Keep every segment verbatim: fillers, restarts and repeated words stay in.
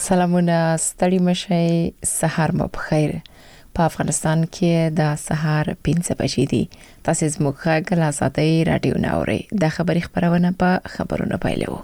سلامونه ستړي مشي سحر مو بخیر. په افغانستان کې د سحر پنځه بجې دي. تاسو زموږ غږ لا ساتي رادیو ناوري. د خبري خبرونه په خبرونه پایلو.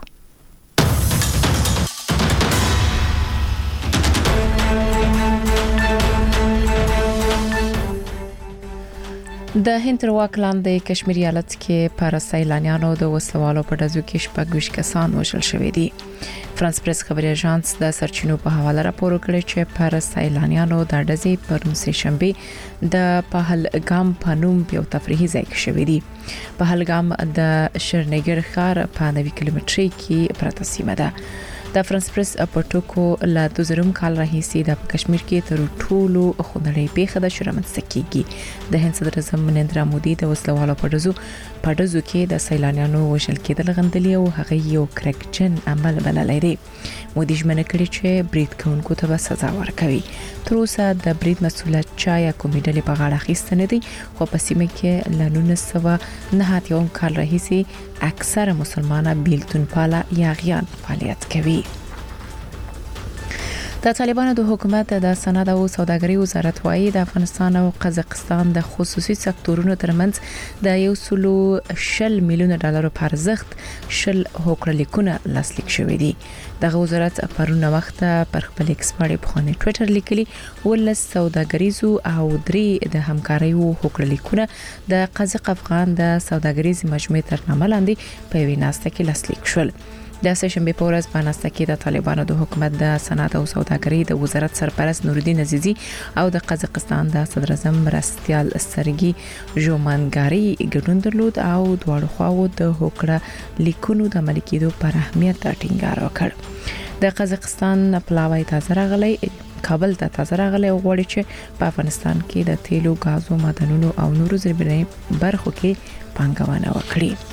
د هند تر واک لاندې کشمیر ایالت کې پر سیلانیانو د وسوالو په ډزو کې شپږ ویشت کسان وژل شوي دي. فرانس پریس خبري اژانس د سرچینو په حواله راپور کړی چې پر سیلانیانو د ډزې پر سه شنبه د پهلګام په نوم په تفریحي ځای کې شوې دي. پهلګام د شرنګر ښار په نوي کیلومتري کې پراته سیمه ده. د فرانس پریس په ټکو لا د زرم کال راهیسي د کشمیر کې تر ټولو خونړۍ پیښه د شرمنځ کېږي. د هند صدر اعظم نریندرا مودي د وسلوالو په ډزو په ډزو کې د سیلانیانو وژل کېدل غندلي او هغه یو کرکجن عمل بللی دی. مودي ژمنه کړې چې برید کوونکو ته به سزا ورکوي. تر اوسه د برید مسؤلیت چا یا کومې ډلې په غاړه اخیسته نه دي، خو په سیمه کې له نولس سوه نه اتیا کال راهیسي اکثره مسلمانان بیلتون پاله یا غیان فعالیت کوي. د طالبانو د حکومت د صنعت او سوداګرۍ وزارت وايي د افغانستان او قزاقستان د خصوصي سکتورونو ترمنځ د یو سلو شل میلیون ډالر په ارزښت شل هوکړلیکونه لاسلیک شوي دي. دغه وزارت پرونه وخت پر خپل ایکس باندې په خانه ټوئیټر لیکلي ولس سوداګریزو او درې د همکارۍ هوکړلیکونه د قزاق افغان د سوداګریز مجموعې تر نامه لاندې په ویناسته کې لاسلیک شول. د سه شنبه په ورځ په ناسته کې د طالبانو د حکومت د صنعت او سوداګرۍ د وزارت سرپرست نورالدین عزیزی او د قزاقستان د صدر اعظم مرستیال سرګي ژومانګاری ګډون درلود او دواړو خواو د هوکړه لیکونو د عملي کېدو پر اهمیت ټینګار وکړ. د قزاقستان پلاوی تازه راغلی کابل ته تازه راغلی او غواړي چې په افغانستان کې د تیلو، غازو، معدنونو او نورو زیربناوي برخو کې پانګونه وکړي.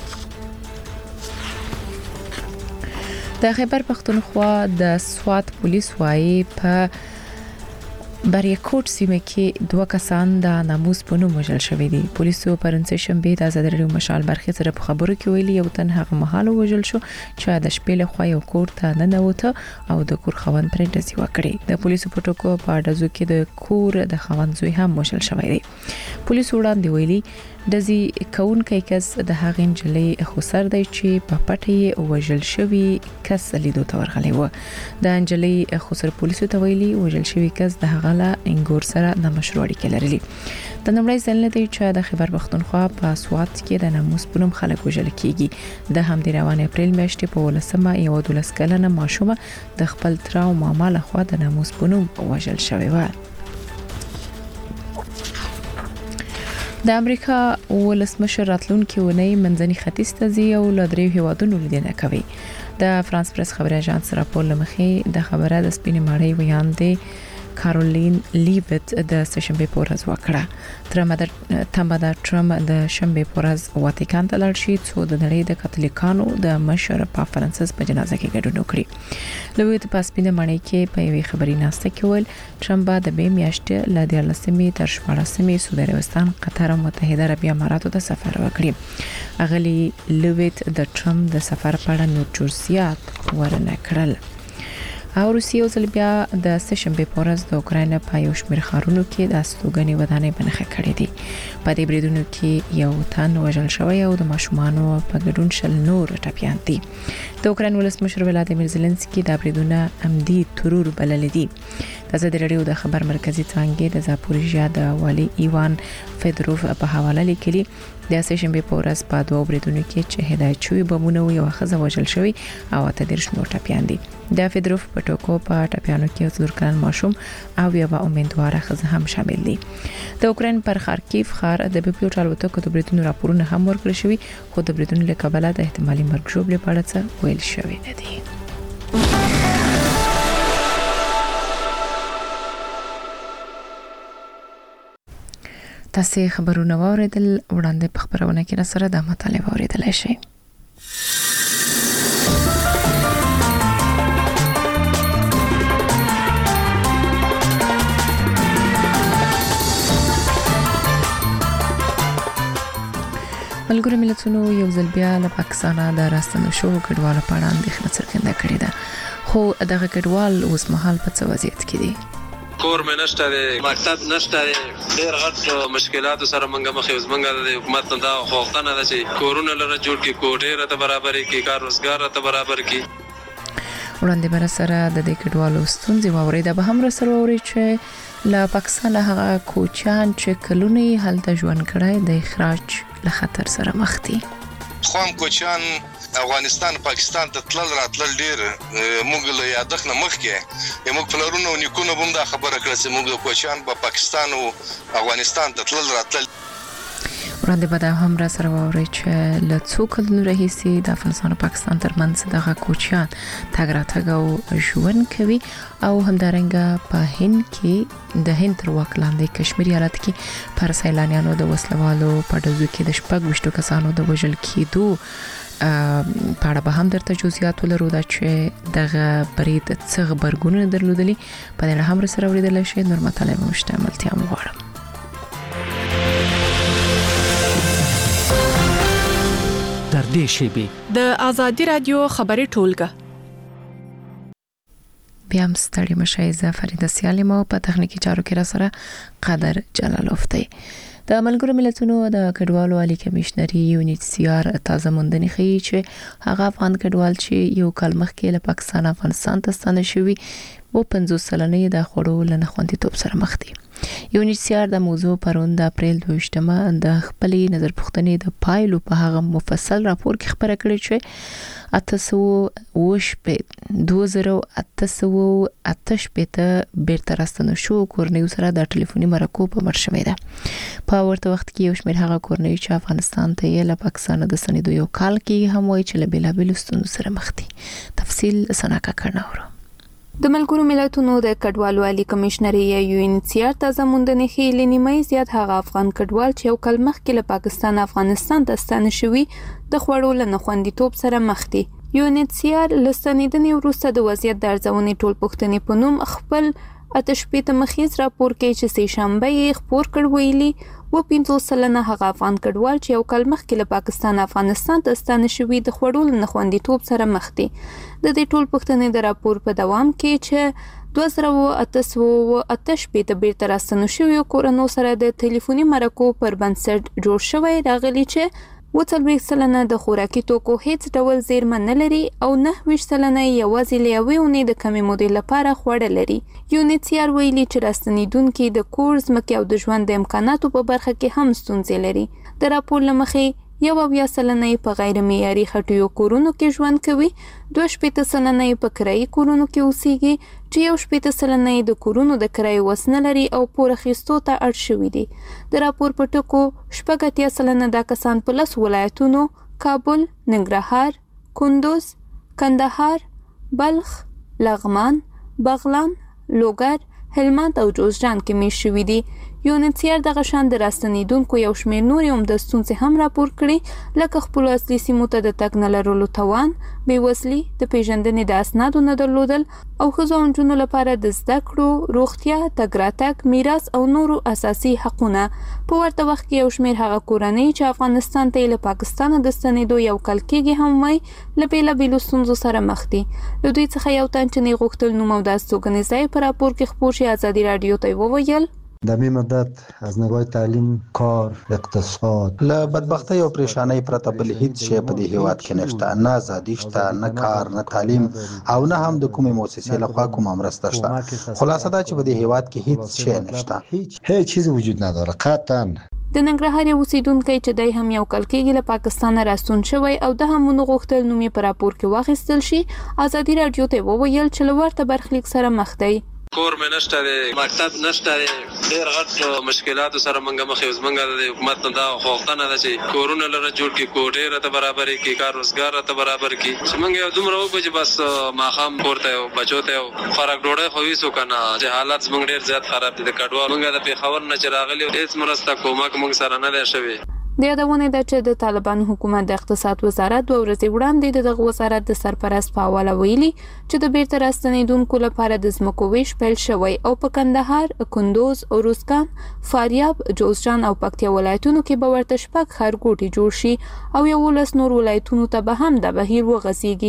د خیبر پختونخوا د سوات پولیس وايي په بریکوټ سیمه کې دوه کسان د ناموس په نوم وژل شوي دي. پولیسو پرون سه شنبه د آزاد رادیو مشال برخې سره په خبرو کې ویلي یو تن هغه مهال وژل شو چې د شپې له خوا یو کور ته ننوته او د کور خاوند پرې ډزې وکړې. د پولیسو په ټکو په ډزو کې د کور د خاوند زوی هم وژل شوی دی. پولیسو وړاندې ویلي دزي کونکي کس د هغې انجلۍ خسر دی چې په پټه وژل شوی کس لیدو ته ورغلی و. د انجلۍ خسر پولیسو ته ویلي وژل شوی کس د هغه له انګور سره د مشروع اړیکې لرلې. د نړۍ ځل نه دی چې د خیبر پختونخوا په سوات کې د ناموس په نوم خلک وژل کیږي. د همدې روان اپریل میاشتې په ولسمه یو دولس کلنه ماشومه د خپل تر او ماما له خوا د ناموس په نوم وژل شوی و. د امریکا ولسمشر راتلونکي ونی منځني ختیځ ته ځي او له دریو هیوادونو لیدنه کوي. د فرانس پریس خبري اژانس راپور لمخې د خبره د سپینې ماړۍ ویاندې کارولین لیویت د سشنبه په ورځ وکړه. ترمه تمه د ټرم د شنبه په ورځ واتیکان ته لاړ شي څو د نړۍ د کاتولیکانو د مشر پاپ فرانسیس په جنازه کې ګډون وکړي. لیویت په سپینې ماړۍ کې په یوې خبري ناسته کې ول ټرمپ د به میاشتې ل دیارلسمې تر شپاړسمې سعودي عربستان، قطر او متحده عربي اماراتو ته سفر وکړي. اغلی لیویت د ټرمپ د سفر په اړه نور جزئیات ورنه کړل. او روسیه او ځل بیا د سه شنبه په ورځ د اوکراین په یو شمېر ښارونو کې د استوګنې ودانۍ بنخښه کړې دي. په دې بریدونو کې یو تن وژل شوی او د ماشومانو په ګډون شل نور ټپیان دي. د اوکراین ولسمشر ولادیمیر زيلنسکي دا بریدونه عمدي ترور بلل دي. د آزاد رادیو د خبر مرکزی څانګې د زاپوریژیا د والي ایوان فدروف په حواله لیکلي د سه شنبه په ورځ په دوه بریدونو کې چې هدایت شوی بمونه یو ښځه وژل شوی او اته دیرش نور ټپیان دي. د فدروف په ټکو په ټپیانو کې څلور کلن ماشوم او یو امیندواره ښځه هم شامل دي. د اوکراین پر خارکیف ښار د بي پی او ټالوتکو د بریدونو راپورونه هم ورکړل شوی، خو د بریدونو له کبله د احتمالي مرګ ژوبلې په اړه څه ویل شوی نه دي. تاسو خبرونه واوریدل، وړاندې په خبرونه کې را سره د مطالعه واوریدل شي. ملګرو ملتونو یو ځل بیا له پاکستان د راستنو شو کډوالو په اړه اندېښنه څرګنده کړې ده، خو دغه کډوال اوس مهال په څه وضعیت کې دي؟ کور مې نشته دی، مکتب نشته دی، ډېر غټ مشکلاتو سره موږ مخ یو. موږ د حکومت نه دا غوښتنه ده چې کورونه لره جوړ کړي، کوټې راته برابرې کړي، کار روزګار راته برابر کړي. وړاندې بر سره د دې کډوالو ستونزې واورېده. به هم رسره واوري چې له پاکستان هغه کوچیان چې کلونه هلته ژوند کړی د اخراج له خطر سره مخ دي. خو هم کوچیان افغانستان پاکستان ته تلل راتلل ډیر موږ له یادښت نه مخکې موږ پلرونو او نیکونو هم دا خبره کړه چې موږ د کوچیان په پاکستان او افغانستان ته تلل راتلل. وړاندې به دا هم را سره واورئ چې له څو کلونو راهیسې د افغانستان او پاکستان ترمنځ دغه کوچیان تګ راتګ او ژوند کوي او همدارنګه په هند کې د هند تر واک لاندې کشمیر ایالت کې پر سیلانیانو د وسلوالو په ډزو کې د شپږ ویشتو کسانو د وژل کېدو په اړه به هم درته جزئیات ولرو دا چې دغه برید څه خبرګونونه درلودلي په دې هم سره اوریدل شي. نور مطالب مشتملتیا مغواړم. در دې شیبه د ازادي رادیو خبري ټولګه بیا هم ستړي مشای زه فریده سیالمو په تخنیکی چارو کې را سره قدر جلالوف دی. د ملګرو ملتونو د کډوالو عالی کمشنري یونیټ سی آر تازه موندنې ښیي چې هغه افغان کډوال چې یو کال مخکې له پاکستان افغانستان ته ستانه شوي و پنځوس سلنه د خوړو له نخوندیتوب سره مخ دي. یونیټ سی آر د موضوع پرون د اپریل دویشتمه د خپلې نظر پوښتنې د پایلو په هغه مفصل راپور کې خبره کړې چې اته سوه اوه شپږ دوه زره اته سوه اته شپږ بیرته راستنه شو کورنیو سره د ټلیفوني مرکو په مر شوې ده. په ورته وخت کې یو شمېر هغه کورنیو چې افغانستان ته یې له پاکستان د ستنېدو یو کال کې هم وایي چې له بېلابېلو ستونزو سره مخ دي. تفصیل ثنا کاکړ اورو. د ملګرو ملتونو د کډوالو عالی کمشنري یو ان سی آر تازه موندنې ښیي لنیمای زیات هغه افغان کډوال چې یو کال مخکې له پاکستان افغانستان ته ستانه شوي د خوړو له نخوندیتوب سره مخ دي. یو ان سی آر له ستنېدنې وروسته د وضعیت د ارزونې ټول پوښتنې په نوم خپل اته شپېته مخیز راپور کې چې سې شنبه یې خپور کړ ویلي و پنځوس سلنه هغه افغان کډوال چې یو کال مخکې له پاکستان افغانستان ته ستانه شوي د خوړو له نخوندیتوب سره مخ دي. د دې ټول پوښتنې د راپور په دوام کې چې دوه زره اته سوه اته شپېته بیرته راستنو شویو کورنیو سره د ټلیفوني مرکو پر بنسټ جوړ شوی راغلی چې و څلوېښت سلنه د خوراکي توکو هیڅ ډول زیرمه نه لري او نهه ویشت سلنه یوازې له یوې اونۍ د کمې مودې لپاره خواړه لري. یونیټ سی آر ویلي چې راستنېدونکي د کور ځمکې او د ژوند د امکاناتو په برخه کې هم ستونزې لري. د راپور له مخې یو اویا سلنه په غیر معیاري خټیو کورونو کې ژوند کوي، دوه شپېته سلنه په کرایي کورونو کې اوسېږي چې یو شپېته سلنه د کورونو د کرایې وس نه لري او پور اخیستو ته اړ شوي دي. د راپور په ټکو شپږ اتیا سلنه دا کسان په لس ولایتونو کابل، ننګرهار، کندوز، کندهار، بلخ، لغمان، بغلان، لوګر، هلمند او جوزجان کې میشت شوي دي. یونیټ سی آر دغه شان د راستنېدونکو یو شمېر نورې هم د ستونزې هم راپور کړي لکه خپلو اصلي سیمو ته د تګ نه لرلو توان، بېوزلي، د پیژندنې د اسنادو نه درلودل او ښځو او نجونو لپاره د زده کړو، روغتیا، تګ راتګ، میراث او نورو اساسي حقونه. په ورته وخت کې یو شمېر هغه کورنۍ چې افغانستان ته یې له پاکستانه د ستنېدو یو کال کېږي هم وایي له بېلابېلو ستونزو سره مخ دي. له دوی څخه یو تن چې نه غوښتل نوم او د استوګنې ځای په راپور کې خپور شي ازادي راډیو ته وویل در می مدت از نگاه تعلیم، کار، اقتصاد له بدبختی او پریشانی پرته بل هیڅ شی په دې هیواد کې نشته. نه ازادي شته، نه کار، نه تعلیم او نه هم د کومې مؤسسې لخوا کومه مرسته شته. خلاصه دا چې په دې هیواد کې هیڅ شی نشته، هیڅ چیز وجود نداره قطعا. د ننګرهار اوسیدونکی چې دی هم یو کال کېږي له پاکستانه راستون شوی او د هم ونه غوښتل نوم یې په راپور کې واخیستل شي ازادي راډیو ته وویل چې له ورته برخلیک سره مخ دی. کور مې نشته دی، مکتب نشته دی، ډېر غټ مشکلاتو سره موږ مخ یو. موږ د حکومت نه دا غوښتنه ده چې کورونه لره جوړ کړي، کوټې راته برابرې کړي، کار روزګار راته برابر کړي چې موږ یو دومره وکړو چې بس ماښام کور ته یو بچو ته یو خوراک ډوډۍ خو ویسو که نه چې حالات زموږ ډېر زیات خراب دي. د کډوال موږ د پېښور نه چې راغلي هېڅ مرسته کومک موږ سره نه دی شوی. د یادونه ده چې د طالبانو حکومت د اقتصاد وزارت دوه ورځې وړاندې د دغه وزارت د سرپرست په حواله ویلي چې د بیرته راستنېدونکو لپاره د ځمکو ویش پیل شوی او په کندهار، کندوز، اروزګان، فاریاب، جوزجان او پکتیا ولایتونو کې به ورته شپږ ښارګوټي جوړ شي او یولس نور ولایتونو ته به هم دا بهیر وغځېږي.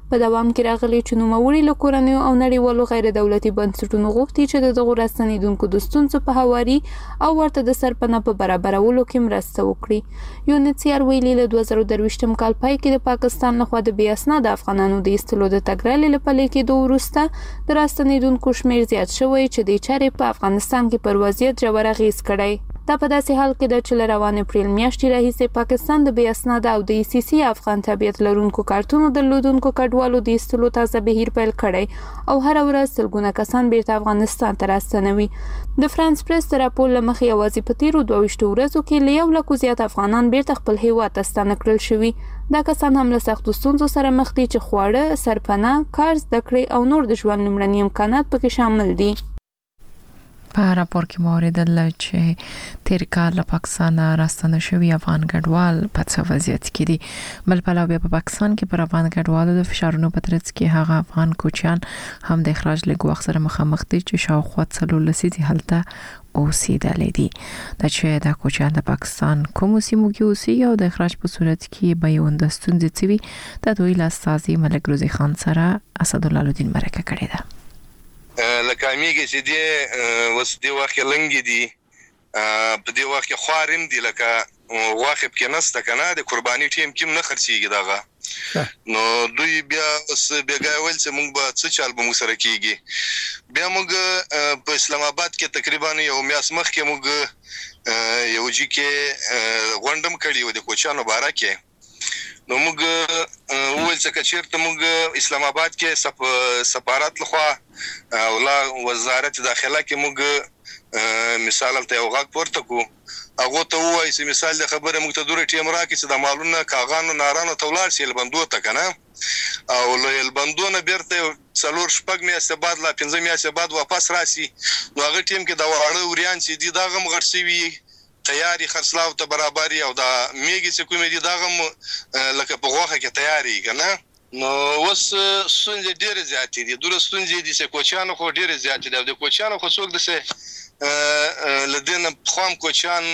په دوام کې راغلي چې نوموړي له کورنیو او نړیوالو غیر دولتي بنسټونو غوښتي چې د دغو راستنېدونکو د ستونزو په هواري او ورته د سرپناه په برابرولو کې مرسته وکړي. یو ان ایچ سی آر ویلي له دوه زره درویشتم کال پای کې د پاکستان لخوا د بې اسناده افغانانو د ایستلو د تګرالې له پلي کېدو وروسته د راستنېدونکو شمېر زیات شوی چې د چارې په افغانستان کې پر وضعیت ژور اغېز کړی. دا په داسې حال کې ده چې له روان اپریل میاشتې راهیسې پاکستان د بې اسناده او د ای سی سی افغان تابعیت لرونکو کارتونو درلودونکو کډوالو د ایستلو تازه بهیر پیل کړی او هره ورځ سلګونه کسان بیرته افغانستان ته راستنوي. د فرانس پریس د راپور له مخې یوازې په تیرو دوه ویشتو ورځو کې له یو لکو زیات افغانان بیرته خپل هیواد ته ستانه کړل شوي. دا کسان هم له سختو ستونزو سره مخ دي چې خواړه، سرپناه، کار زده کړې او نور د ژوند لومړني امکانات پکې شامل دي. په راپور کې مو اوریدل چې تیر کال له پاکستان راستنه شوی افغان کډوال په څه وضعیت کې دي. بل پلاو بیا په پاکستان کې پر افغان کډوالو د فشارونو په ترڅ کې هغه افغان کوچیان هم د اخراج له ګواښ سره مخامخ دي چې شاوخوا څلور لسیزې هلته اوسېدلې دي. دا چې د کوچیان د پاکستان کوم سیمو کې اوسي او د اخراج په صورت کې به یو د ستونزې څوي د دوی لاستازي ملک روزي خان سره اسدالله الدین مرکه کړې ده. لکه میګه چې دی وس دی واخه لنګ دي په دې وخت کې خوارم دي لکه واخه کې نسته کنه د قرباني ټیم کې نه خرڅيږي داغه نو دوی بیا اوس بیګاول چې موږ به څه چال به موږ سره کیږي. بیا موږ په اسلام آباد کې تقریبا یو میاس مخ کې موږ یو جی کې غونډم کړی و د کوچانو بارکه نو موږ ول څه کچیرته موږ اسلام آباد کې سفارت لخوا او لا وزارت داخله کې موږ مثال ته یو غاک پورته کو هغه ته وایي چې مثال د خبره موږ ته دوره ټیم راکې چې د مالونو کاغانو نارانو تولار شي البندو ته کنه او له البندو نه بیرته څلور شپږ میاشتې بعد لا پنځه میاشتې بعد واپس راسي نو هغه ټیم کې دا وړه وريان چې دي دا غم غړسوي تیاری خرڅلاو ته برابرۍ او دا میګي چې کومې دي دا غم لکه په غوخه کې تیاری کنه نو وس ستونزې ډېرې زیاتې دي. دوره ستونزې دي چې کوچیانو خو ډېرې زیاتې دي. د کوچیانو خو څوک دسه لدین خام کوچیان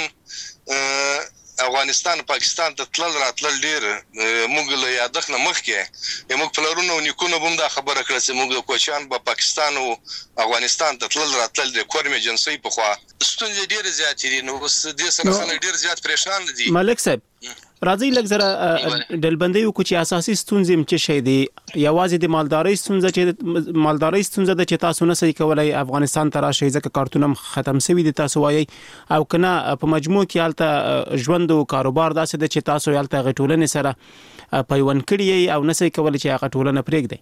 افغانستان پاکستان ته تلل راتلل ډېر موږ له یادخ نه مخکې موږ پلرونو نیکونو بم دا خبره کړه چې موږ د کوچیان په پاکستان او افغانستان ته تلل راتلل د کورم ایجنسی په خوا ستونزې ډېرې زیاتې دي. نو اوس د سره خلک ډېر زیات پریشان دي. ملک صاحب راځي لږ زره ډلبندي وکړو چې اساسي ستونزې چې شي دي یوازې د مالدارۍ ستونزه چې مالدارۍ ستونزه د چې تاسو نه صحیح کولای افغانستان ته راشي ځکه کارتونم ختم شوی دي تاسو وایي او کنه په مجموع کې حالت ژوند او کاروبار داسې د چې تاسو حالت غټولنې سره پیوند کړی او نه صحیح کولای چې هغه ټولنه پرېږدي.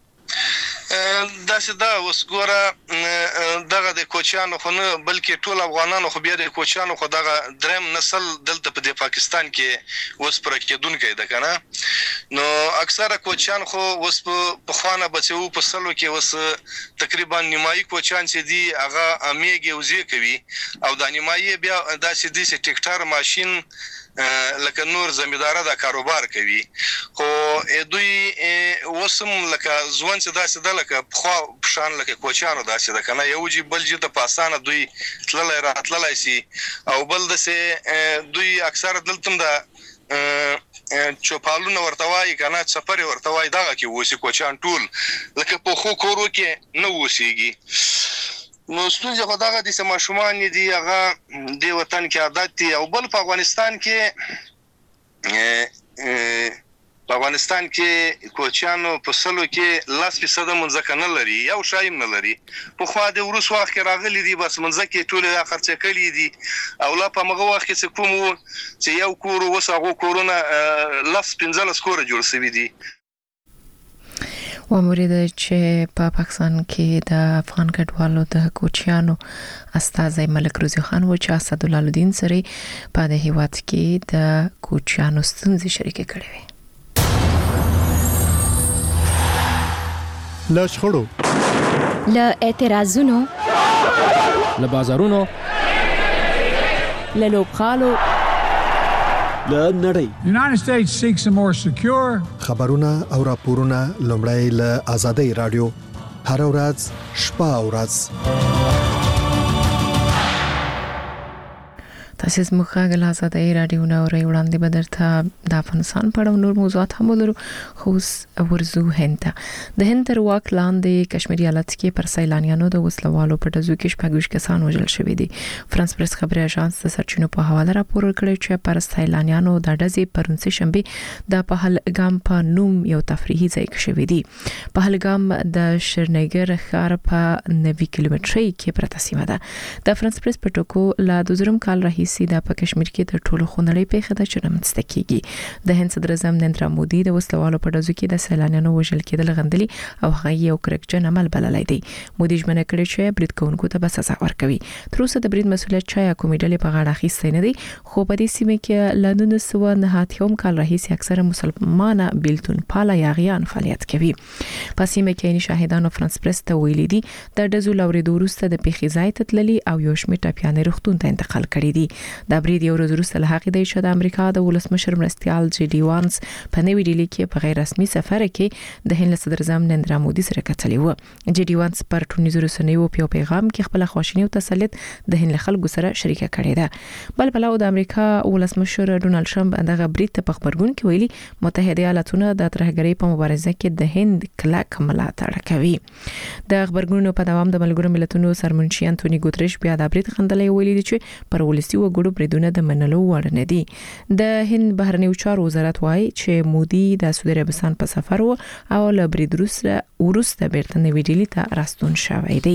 دا چې دا اوس ګوره دغه د کوچیانو خو نه بلکې ټول افغانانو خو بیا د کوچیانو خو دغه دریم نسل دلته په پاکستان کې اوس پر کېدونکې ده کنه نو اکثره کوچیان خو اوس په خوانه بچو په سلو کې اوس تقریبا نیمایي کوچیان چې دي هغه امیږي وزي کوي او د نیمایي بیا داسې دي چې ټیکټر ماشين لکه نور زمیندار دا کاروبار کوي خو دوی وسم لکه ځوان چې داسې د لکه خو پشان لکه کوچانو داسې د کنه یو جی بل جی د پاسانه دوی تللای راتللای سي او بل دسه دوی اکثر دلتم دا چوپالونه ورتوای کنه سفر ورتوای دغه کې وسی کوچان ټول لکه په خو کورو کې نه وسیږي. نو ستونزه خو دغه د سماشومان دي هغه د وطن کې عادت دي او بل په افغانستان کې په افغانستان کې کوچانو په سلو کې لاس په صد منځک نه لري یو شایم نه لري په خوا د ورس وخت راغلي دي بس منځک ټول خرڅ کړي دي او لا په مغه وخت چې کوم چې یو کور وسغه کورونه لاس پنځل سکور جوړ شوی دي. و مورید چې په پاکستان کې د افغان کډوالو د کوچیانو استاذ ملک روزي خان و چې اسدالله الدین سره په د هیواد کې د کوچیانو ستونزې شریک کړي وي. له شخړو له اعتراضونو له بازارونو له لوبخالو له نړۍ United States seeks a more secure خبرونه او راپورونه لومړی له آزادۍ رادیو هر ورځ شپه او ورځ تاسو زموږه د آزادۍ رادیو نو ری وړاندې بدرته د افغانستان په اړه نور موضوعات هم ولرو خو ورزو هند د هند تر واک لاندې کشمیر ایالت کې پر سیلانیانو د وسلوالو په دزو کې شپږ کسان وژل شوي دي. فرانس پریس خبري اژانس د سرچینو په حواله راپور کړی چې پر سیلانیانو د ډزې پرونسي شنبه د پهلګام په نوم یو تفریحي ځای کې شوی دی. پهلګام د شرنګر ښار په نوي کیلومتري کې پرته سیمه ده. د فرانس پریس په ټکو لا د زرم کال راهیسې د په کشمیر کې د ټولو خونړۍ پیښه ده چې رامنځته کیږي. د هند صدر اعظم نریندرا مودي د وسلوالو په ډزو کې د سیلانیانو وژل کېدل غندلي او هغه یو کرکجن عمل بللی دی. مودي ژمنه کړې چې برید کوونکو ته به سزا ورکوي. تر اوسه د برید مسؤلیت چا یا کومې ډلې په غاړه اخیستی نه دی، خو په دې سیمه کې له نولس سوه نهه اتیا کال راهیسې اکثره مسلمانه بیلتون پاله یاغیان فعالیت کوي. په سیمه کې عیني شاهدانو فرانس پریس ته ویلي دي د ډزو لورېدو وروسته د پیښې ځای ته تللي او یو شمېر ټپیانې روغتون ته انتقال کړي دي. د برید یو ورځ وروسته له هغې دی چې د امریکا د ولسمشر مرستیال جی ډي وانس په نوې ډیلي کې په غیر رسمي سفر کې د هند صدر اعظم نریندرا مودي سره کتلي و. جی ډي وانس پر ټولنیزو رسنیو په پیغام کې خپل خواشینی او تسلیت د هند خلکو سره شریکه کړې ده. بل بل د امریکا ولسمشر ډونالد ټرمپ دغه برید ته په خبرګون کې ویلي متحده ایالاتونه د ترهګرۍ په مبارزه کې د هند کلک ملاتړ کوي. د خبرګونونو په دوام د ملګرو ملتونو سرمنشي انټونی ګوتریش بیا د برید غندلې ویلي دي چې پر ولسی وګړو بریدونه د منلو وړ نه دي. د هند بهرنیو چارو وزارت وايي چې مودي د سعودي عربستان په سفر و او له برید وروسته ورسته بیرته نوې ډیلي ته راستون شوی دی.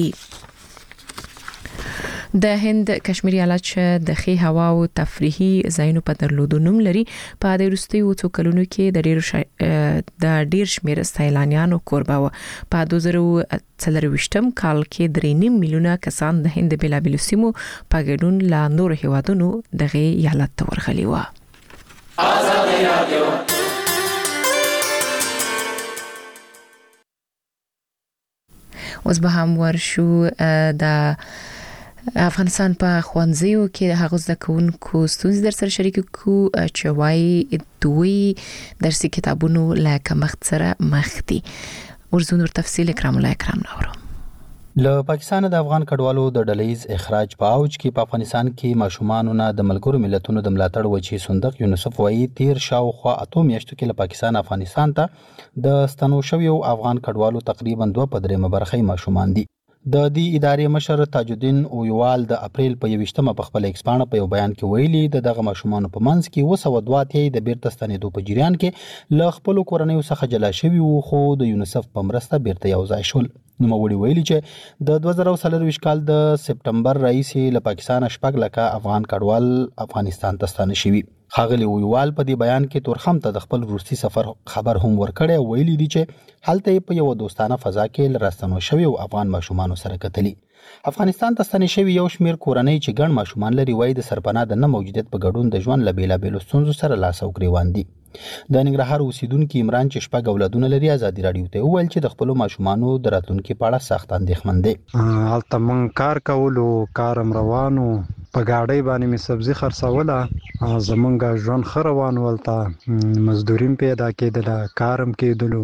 د هند کشمیر ایالت چې د خي هوا او تفریحي ځایونو په درلودو نوم لري په د وروستیو څو کلونو کې د ډیر شا... د ډیر شمیر سیلانیانو کوربه و. په دوه زره څلرويشتم کال کې درې نیم میلیونه کسان د هند بلابل سیمو په ګډون لا نور هیوادونو دغه ایالت ته ورغلي و. آزادۍ رادیو اوس به هم ورشو د افغانستان په خوانځیو کې هغه زده کوونکو ستونزې در سره شریک کو چې وايي دوی درسي کتابونو له کمښت سره مخ دي. ورزون ور تفصیل اکرام الله اکرام نورو. له پاکستان د افغان کډوالو د ډلېز اخراج په اوج کې په افغانستان کې ماشومانو نه د ملګرو ملتونو د ملاتړ وچی صندوق یونیسف وايي تیر شاوخوا اته میاشتو کې له پاکستان افغانستان ته د ستنو شویو افغان کډوالو تقریبا دوه په درېمه برخه ماشومان دي. د دې ادارې مشر تاج الدین اویوال د اپریل په یوشتمه په خپل ایکسپانه په یو بیان کې ویلي د دغه ماشومان په منځ کې و سو دوه اتیا د بیرته ستنېدو په جریان کې له خپل کورنۍ څخه جلا شوي وو، خو د یونیسف په مرسته بیرته یو ځای شول. نوموړي ویلي چې د دوه زره څلرویشت کال د سپټمبر راهیسې له پاکستان شپږ لکه افغان کډوال افغانستان ته ستانه شوي. ښاغلي ویوال په دې بیان کې تورخم ته د خپل وروستي سفر خبر هم ورکړی او ویلي دي چې هلته په یو دوستانه فضا کې له راستنو شوي او افغان ماشومانو سره کتلي. افغانستان ته ستنې شوي یو شمېر کورنۍ چې ګڼ ماشومان لري وایي د سرپناه د نه موجودیت په ګډون د ژوند له بېلابېلو ستونزو سره لاس او ګرېوان دي. د ننګرهار اوسیدونکي عمران چې شپږ اولادونه لري ازادي راډیو ته وویل چې د خپلو ماشومانو د راتلونکي په اړه سخت اندېښمن دي. هلته موږ کار کولو، کار هم روانو، په ګاډۍ باندې مې سبزي خرڅوله، زمونږ ژوند ښه روان و، هلته مزدوري پیدا کېدله، کار هم کېدلو،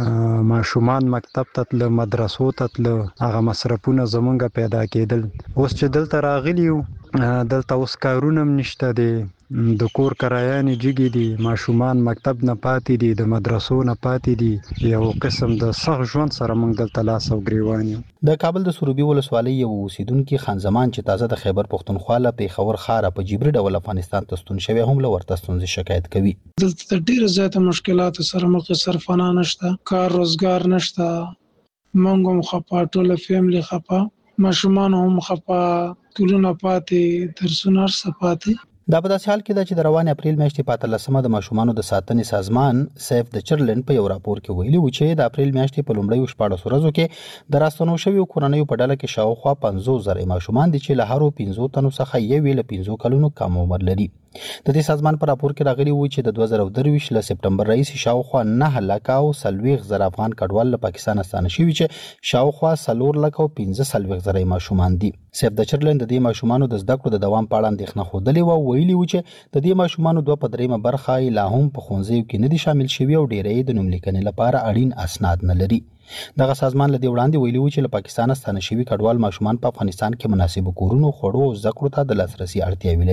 ماشومان مکتب ته تله، مدرسو ته تله، هغه مصرفونه زمونږ پیدا کېدل. اوس چې دلته راغلي یو دلته اوس کارونه هم نشته دی، د کور کرایانې جګې دي، ماشومان مکتب نه پاتې دي، د مدرسو نه پاتې دي، یو قسم د سخت ژوند سره موږ دلته لاس او ګریوان یو. د کابل د سروبي ولسوالۍ یو اوسیدونکي خان زمان چې تازه د خیبر پښتونخوا له پېښور ښاره په جبري ډول افغانستان ته ستون شوی هم له ورته ستونزې شکایت کوي. دلته د ډېرو زیاته مشکلاتو سره مخ صرفانه نشته، کار روزګار نشته، موږ هم خپه، ټوله فیملی خپه، ماشومان هم خپه، ټولونه پاتې، درسونه هر څه پاتې. دا په داسې حال کې ده چې د روانې اپریل میاشتې په اتلسمه د ماشومانو د ساتنې سازمان سیف د چرلن په یو راپور کې ویلي و چې د اپریل میاشتې په لومړیو شپاړسو ورځو کې د راستنو شویو کورنیو په ډله کې شاوخوا پنځوس زره ماشومان دي چې له هرو پنځو تنو څخه یو له پنځو کلونو کم عمر لري. د دې سازمان په راپور کې راغلي و چې د دوه زره درویشت له سپټمبر راهیسې شاوخوا نه لکه او څلوېښت زره افغان کډوال له پاکستان ستانه شوي چې شاوخوا څلور لکه او پنځه څلوېښت زره ماشومان دي. سیف د چرلن د دې ماشومانو د زده کړو د دوام په اړه اندېښنه ښودلې وه. ویلي و چې د دې ماشومانو دوه په درېیمه برخه یې لا هم په ښوونځیو کې نه دي شامل شوي او ډېری یې د نوملیکنې لپاره اړین اسناد نه لري. دغه سازمان له دې وړاندې ویلي و چې له پاکستان ستانه شوي کډوال ماشومان په افغانستان کې مناسبو کورونو، خوړو او زده کړو ته د لاسرسي اړتیاوې لري.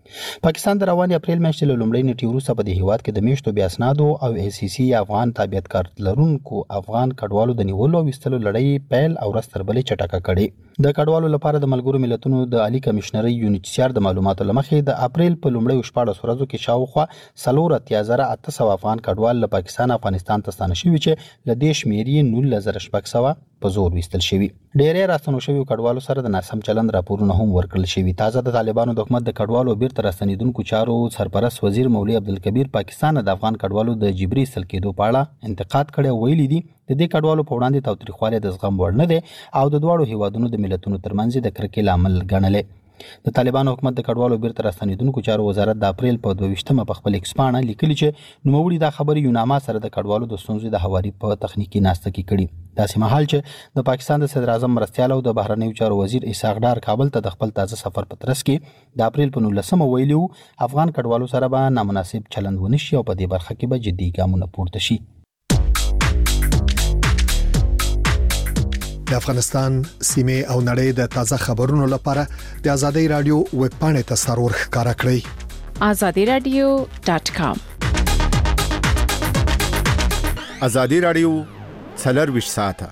پاکستان د رواني اپریل میاشتې له لومړۍ نیټې وروسته په دې هیواد کې د میاشتو بې اسنادو او ای سی سی افغان تابعیت کارت لرونکو افغان کډوالو د نیولو او ویستلو لړۍ پیل او ورځ تر بلې چټکه کړې. د کډوالو لپاره د ملګرو ملتونو د عالی کمشنري یو ان ایچ سی آر د معلوماتو له مخې د اپریل په لومړۍ شپاړس ورځو کې شاوخوا څلور اتیا زره اته سوه افغان کډوال له پاکستان افغانستان ته ستانه شوي چې له دې شمېر یې نولس زره شپږ سوه په زور ویستل شوي. ډېری راستنو شویو کډوالو سره د ناسم چلند راپورونه هم ورکړل شوي. تازه د طالبانو د حکومت د کډوالو بیرته راستنېدونکو چارو سرپرست وزیر مولوي عبدالکبیر پاکستان د افغان کډوالو د جبري ایستل کېدو په اړه انتقاد کړی او ویلي دي د دې کډوالو په وړاندې تاوتریخوالی د زغم وړ نه دی او د دواړو هیوادونو د ملتونو ترمنځ د کرکې لامل ګڼلی. د طالبانو حکومت د کډوالو بیرته راستنېدونکو چارو وزارت د اپریل په دوه ویشتمه په خپل ایکس پاڼه لیکلي چې نوموړي دا خبرې یوناما سره د کډوالو د ستونزو د هواري په تخنیکي ناسته کې کړي. داسې مهال چې د پاکستان د صدر اعظم مرستیال او د بهرنیو چارو وزیر اسحاق ډار کابل ته د خپل تازه سفر په ترڅ کې د اپریل په نولسمه ویلي وو افغان کډوالو سره به نامناسب چلند ونه شي او په دې برخه کې به جدي ګامونه پورته شي. د افغانستان سیمه او نړۍ د تازه خبرونو لپاره د ازادي رادیو ویب پاڼې ته سرور ښکارا کړئ azadi radio dot com. ازادي رادیو څلور ساعته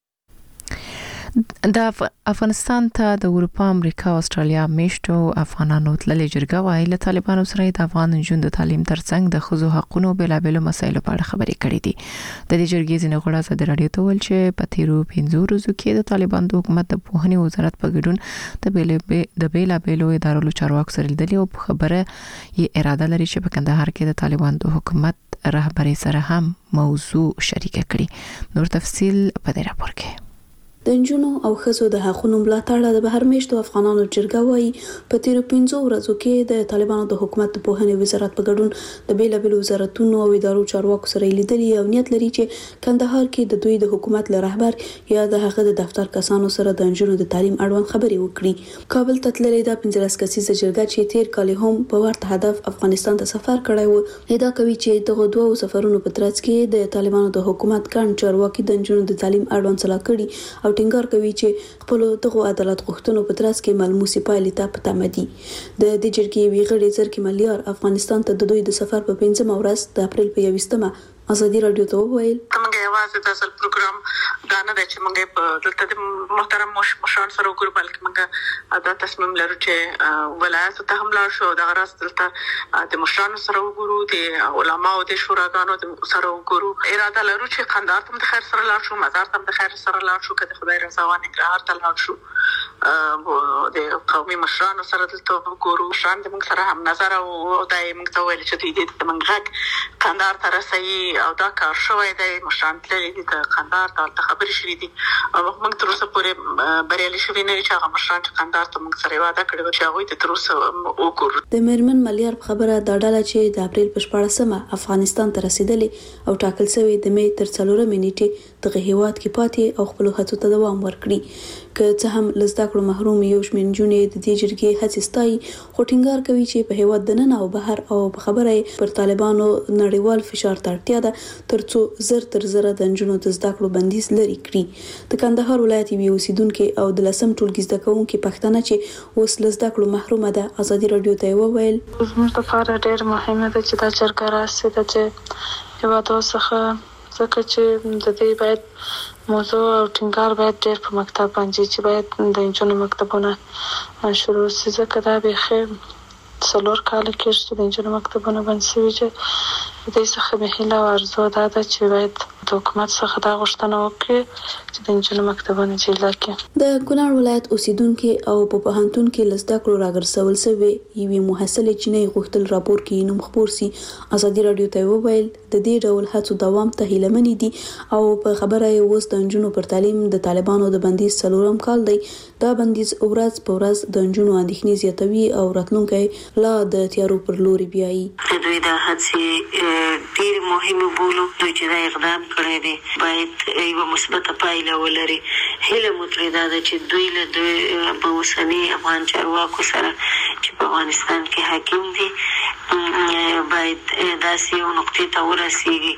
د افغانستان ته د اروپا، امریکا او استرالیا میشتو افغانانو تللي جرګه وايي له طالبانو سره د افغان نجونو د تعلیم ترڅنګ د ښځو حقوقو بېلابېلو مسایلو په اړه خبرې کړې دي. د دې جرګې ځینې غړي ازادي رادیو ته ویل چې په تیرو پنځو ورځو کې د طالبان د حکومت د پوهنې وزارت په ګډون د بېلابېلو د بېلابېلو ادارو چارواکو سره لیدلي او په خبره یې اراده لري چې په کندهار کې د طالبان د حکومت رهبري سره هم موضوع شریکه کړي. نور تفصيل په دې راپور کې. د نجونو او ښځو د حقوقو ملاتړ د بهر میشتو افغانانو جرګه وايي په تیرو پنځو ورځو کې د طالبانو د حکومت د پوهنې وزارت په ګډون د بیلابېلو وزارتونو او ادارو چارواکو سره لیدلي او نیت لري چې کندهار کې د دوی د حکومت له رهبر یا د هغه د دفتر کسانو سره د نجونو د تعلیم اړوند خبرې وکړي. کابل ته تللې د پنځلس کسیزه جرګه چې تیر کال هم په ورته هدف افغانستان ته سفر کړی و ادعا کوي چې دغه دوه سفرونو په ترڅ کې د طالبانو د حکومت ګڼ چارواکي د نجونو د تعلیم اړوند صلاح کړي او ټینګار کوي چې خپل دغه عدالت غوښتنو په ترڅ کې ملموسي پایلې ته پټه مدي. د دې جرګې ویغړي زرکې ملیار افغانستان ته د دوی د سفر په پنځمه ورځ د اپریل په یوویشتمه ازادي رادیو ته وویل موږ یوازې د اصل پروګرام دا نه دی چې موږ په دلته د محترم مشران سره وګورو بلکې موږ دا تصمیم لرو چې ولایت ته هم لاړ شو د غرض دلته د مشران سره وګورو د علماو د شوراګانو سره وګورو. اراده لرو چې قندهار ته د خیر سره لاړ شو، مزار ته د خیر سره لاړ شو، کله خدای رضا وانه ننګرهار ته لاړ شو، د قومي مشرانو سره دلته وګورو. شان د موږ سره هم نظر او دای موږ ته ویل چې دوی د منګک قندهار ته رسي او دا کار شوی دی. مشران تللی دي د قندهار ته خبرې شوې دي او موږ تر اوسه پورې بریالي شوي نه یو چې هغه مشران چې قندهار ته موږ سره وعده کړې وه چې هغوی ته تر اوسه وګورو. د میرمن ملیار په خبره دا ډله چې د اپریل په شپاړسمه افغانستان ته رسېدلې او ټاکل شوی د مې تر څلورمې نیټې دغه هیواد کې پاتې او خپلو هڅو ته دوام ورکړي. که څه هم له زده کړو محروم یو شمېر نجونې د دې جرګې هڅې ستایي خو ټینګار کوي چې په هیواد دننه او بهر او په خبره یې پر طالبانو نړیوال فشار ته اړتیا ده ترڅو زر تر زره د نجونو د زده کړو بندیز لري کړي. د کندهار ولایت یوې اوسیدونکي او د لسم ټولګي زده کوونکي پښتنه چې اوس له زده کړو محرومه ده ازادي رادیو ته وویل زموږ لپاره ډېر مهمه ده چې دا جرګه راسي چې هیوادو څخه ځکه چې د دې باید موضوع او ټینګار باید ډېر په مکتب باندې چې باید د نجونو مکتبونه شروع شي ځکه دا بیخي څلور کاله کېږي چې د نجونو مکتبونه بند شوي چې د دې څخه مې هیله او ارزو دا ده چې باید د حکومت څخه دا غوښتنه وکړي چې د نجونو مکتبونه جوړ کړي. د کونړ ولایت اوسیدونکي او په پوهنتون کې له زده کړو راګرځول شوي یوې محصلې چې غوښتل راپور کې نوم خپور سي ازادي رادیو ته وویل د دې ډول هڅو دوام ته هیلهمنې دي او په خبره یې اوس د نجونو پر تعلیم د طالبانو د بندیز څلورم کال دی. دا بندیز ورځ په ورځ د نجونو اندېښنې زیاتوي او راتلونکی لا د تیارو پر لوري بیایي. دوی د هڅې ډېر مهمه بولو دوی چې دا اقدام کړی دی باید یوه مثبته پایله ولري. هیله مو ترې دا ده چې دوی له دوی په اوسني افغان چارواکو سره چې په افغانستان کې حاکم دي باید داسې یو نقطې ته ورسیږي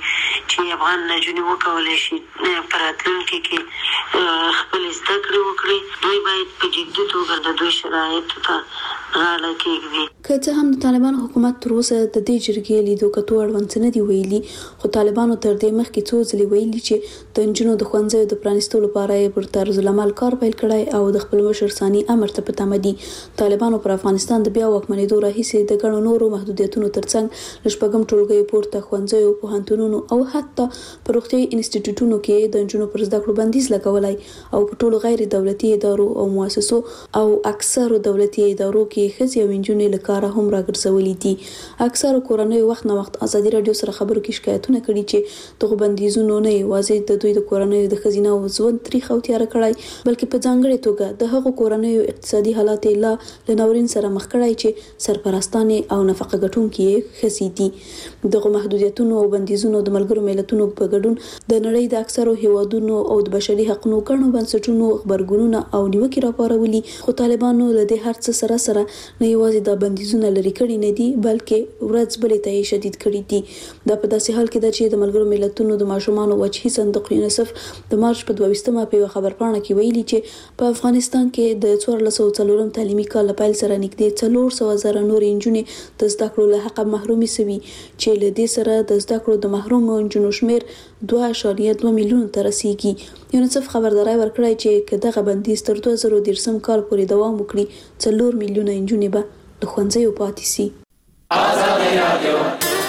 چې افغان نجونې وکولای شي په راتلونکي کې خپل زده کړې وکړي. دوی باید په جدي توګه د دوی شرایطو ته غاړه کېږدي. که څه هم د طالبانو حکومت تر اوسه د دې جرګې لیدو کتو اړوند څه نه دی ویلي، خو طالبانو تر دې مخکې څو ځلې ویلي چې د نجونو د ښوونځیو د پرانیستو لپاره یې پر طرز العمل کار پیل کړی او د خپل مشر ثاني امر ته په تمه دي. طالبانو پر افغانستان د بیا واکمنېدو راهیسې د ګڼو نورو محدودیتونو ترڅنګ له شپږم ټولګیو پورته ښوونځیو، پوهنتونونو او حتی په روغتیايي انسټیټیوټونو کې د نجونو پر زده کړو بندیز لګولی او په ټولو غیر دولتي ادارو او مؤسسو او اکثرو دولتي ادارو کې ښځې او نجونې له کاره هم راګرځولي دي. اکثرو کورنیو وخت نه وخت ازادي راډیو سره خبرو کې شکایتونه کړي چې دغه بندیزونو نه یوازې د دوی د کورنیو د ښځینه او ژوند تریخ او تیاره کړی، بلکې په ځانګړې توګه د هغو کورنیو اقتصادي حالات یې لا له ناورین سره مخ کړی چې سرپرستانې او نفقه ګټونکي یې ښځې دي. دغه محدودیتونو او بندیزونو د ملګرو ملتونو په ګډون د نړۍ د اکثرو هیوادونو او د بشري حقوقو ګڼو بنسټونو خبرګونونه او نیوکې راپارولي، خو طالبانو له دې هر څه سره سره نه یوازې د بندیزونه لري کړي نه دي، بلکې ورځ بلې ته یې شدید کړي دي. دا په داسې حال کې ده چې د ملګرو ملتونو د ماشومانو وجهي صندوق یونیسف د مارچ په دوه ویشتمه په یوه خبرپاڼه کې ویلي چې په افغانستان کې د څوارلس سوه څلورم تعلیمي کال له پیل سره نږدې څلور سوه زره نورې نجونې د زده کړو له حقه محرومې شوي، چې له دې سره د زده کړو د محرومو نجونو شمېر دوه اعشاریه دوه میلیونه ته رسیږي. یونیسف خبرداری ورکړی چې که دغه بندیز تر دوه زره دېرشم کال پورې دوام وکړي، څلور میلیونه نجونې به له ښوونځیو پاتې شي. ازادي راډیو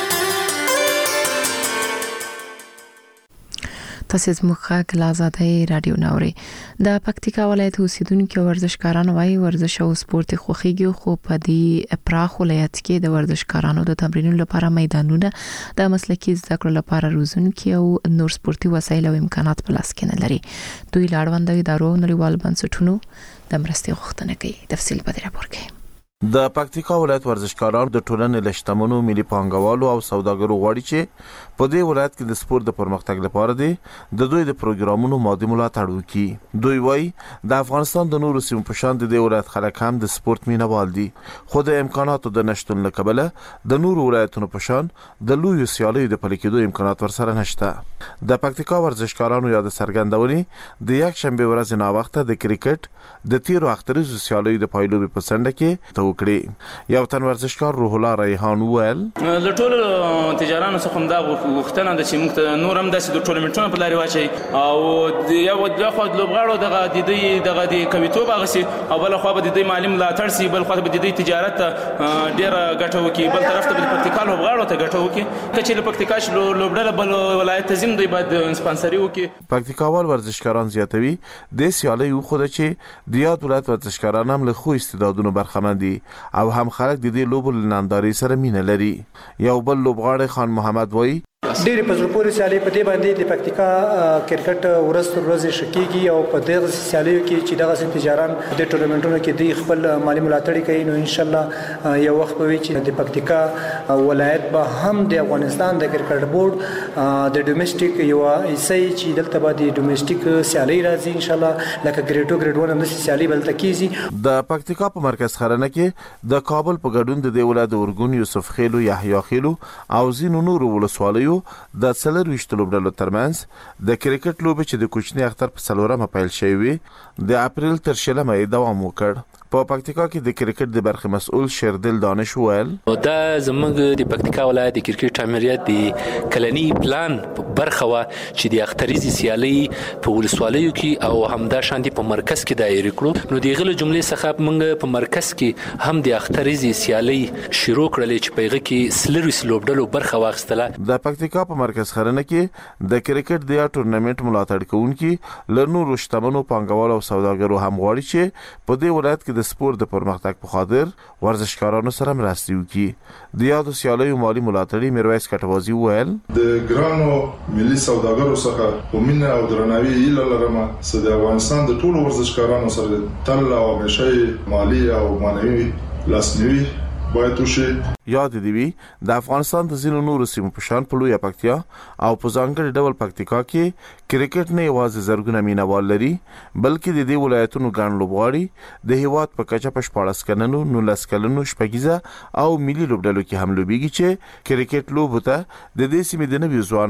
تاسو زموږ خاک لازادي رادیو نوري. د پکتیکا ولایت اوسیدونکو ورزشکاران وايي ورزش او سپورت خوخيږي، خو په دې پراخ ولایت کې د ورزشکارانو د تمرینونو لپاره میدانونه، د مسلکي زده کړو لپاره روزونکي او نور سپورتي وسایل او امکانات په لاس کې نه لري. دوی لاړوند ادارو نړیوال بنسټونو د مرستې غوښتنه کوي. تفصیل په دې راپور کې. د پکتیکا ولایت ورزشکاران د ټولنې له شتمنو ملي پانګوالو او سوداګرو غواړي چې په دې ولایت کې د سپورت د پرمختګ لپاره د دوی د پروګرامونو مادي ملاتړ وکړي. دوی وایي د افغانستان د نورو سیمو په شان د دې ولایت خلک هم د سپورت مینوال دي، خو د امکاناتو د نشټون له کبله د نورو ولایتونو په شان د لویو سیالیو د پلي کېدو امکانات ورسره نشته. د پکتیکا ورزشکارانو یاد څرګندونې د یک شنبه ورځ نه وخته د کرکټ د تیرو اختریزو سیالیو د پایلوبې په څنډه کې وکړي. یو تن ورزشکار روح الله ریحان وویل له ټولو تجارانو څخه دا غوښتنه ده چې موږ ته نور هم داسې د ټورنمنټونو په لارې واچي او یو د خو د لوبغاړو دغه د دې دغه د کومیټو باغسي او بل خو به د دې مالی ملاتړ سي، بل خو به د دې تجارت ډیر ګټه وکي، بل طرف ته د پکتیکا لوبغاړو ته ګټه وکي چې له پکتیکا لوبډله بل ولایت زم دوی باید سپانسري وکي. پکتیکاوال ورزشکاران زیاتوي د سیالي خو د چې د یاد ولایت ورزشکاران هم له خو استعدادونو برخمن دي او هم خلک د دې لوبو ننداري سره مینه لري. یو بل لوبغاړی خان محمد وایي ډېرې په زړه پورې سیالۍ په دې باندې د پکتیکا کرکټ ورځ تر ورځې ښه کېږي او په دغه سیالیو کې چې دغسې تجاران د ټورنمنټونو کې دوی خپل مالي ملاتړ کوي، نو انشاءالله یو وخت به وي چې د پکتیکا ولایت به هم د افغانستان د کرکټ بورډ د ډومېسټیک یوه حصه چې دلته به د ډومېسټیک سیالۍ راځي انشاءالله، لکه ګریډ ټو ګریډ ون همداسې سیالۍ به دلته کېږي. د پکتیکا په مرکز خرنه کې د کابل په ګډون د دې ولایت د ارګون، یوسف خیلو، یحیی خیلو او ځینو نورو ولسوالیو د څلور ویشت لوبډلو ترمنځ د کرکټ لوبې چې د کوچني اختر په څلورمه پیل شوې وي د اپریل تر شلمه دوام وکړ. په پکتیکا کې د کرکټ د برخې مسؤل شیردل دانش وویل دا زموږ د پکتیکا ولایت د کرکټ امریت د کلنی پلان برخه وا چې د اختریزي سیالي په ولسوالیو کې او همدا شاندي په مرکز کې دایره کړو. نو دغه جملې څخه موږ په مرکز کې هم د اختریزي سیالي شروع کړلې چې پیغه کې سلروي لوبډلو برخه واخستله. د پکتیکا په مرکز خرنه کې د کرکټ د ټورنمنت ملاتړ کوونکي لنور شتمنو پانګوال او سوداګرو هم غواړي چې په دې ولایت کې د سپورت د پرمختګ په خاطر ورزشکارانو سره مرستې وکړي. د یادو سیالیو مالی ملاتړي میرویس کټوازي وویل د ګرانو ملي سوداګرو څخه په مینه او درناوي ایله لرم چې د افغانستان د ټولو ورزشکارانو سره تل او همیشه مالی او معنوي لاسنیوي باید وشي. یاد دی وی د افغانستان د ځینو نورو سیمو په شان په لویه پکتیا او په ځانګړي ډول پکتیکا کې کرکټ نه یوازې زرګونه مینوال لري، بلکې د دې ولایتونو ګڼ لوبغاړي د هیواد په کچه په شپاړس کلنو، نولس کلنو، شپږیزه او ملي لوبډلو کې هم لوبېږي چې کرکټ لوبو ته د دې سیمې د نویو ځوانانو